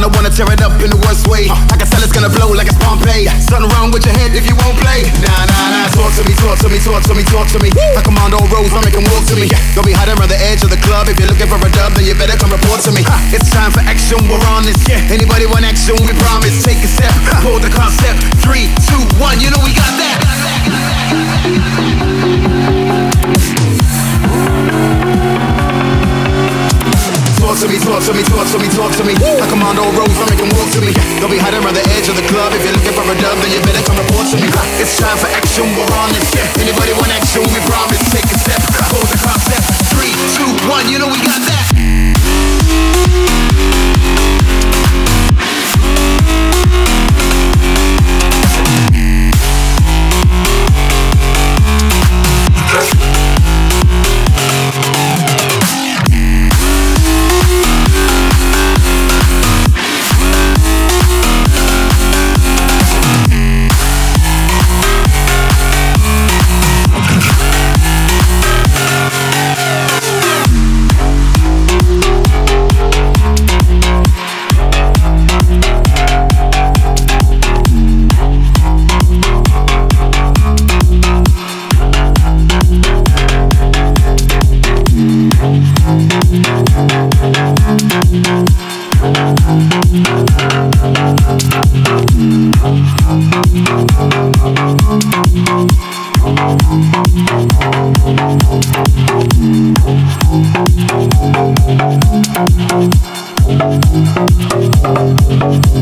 I wanna tear it up in the worst way. I can tell it's gonna blow like it's Pompeii. Something wrong with your head if you won't play. Nah, nah, nah, talk to me, talk to me, talk to me, talk to me. I command all roads, I make them walk to me. Don't be hiding around the edge of the club. If you're looking for a dub, then you better come report to me. It's time for action, we're on this. Anybody want action, we promise. Take a step, hold the concept. 3, 2, 1, you know we got that. Talk to me, talk to me, talk to me, talk to me. I command all roads, I make them walk to me. Don't be hiding around the edge of the club. If you're looking for a dub, then you better come report to me. It's time for action, we're on this. Anybody want action, we promise. Take a step, hold the concept. 3, 2, 1, you know we got that. Thank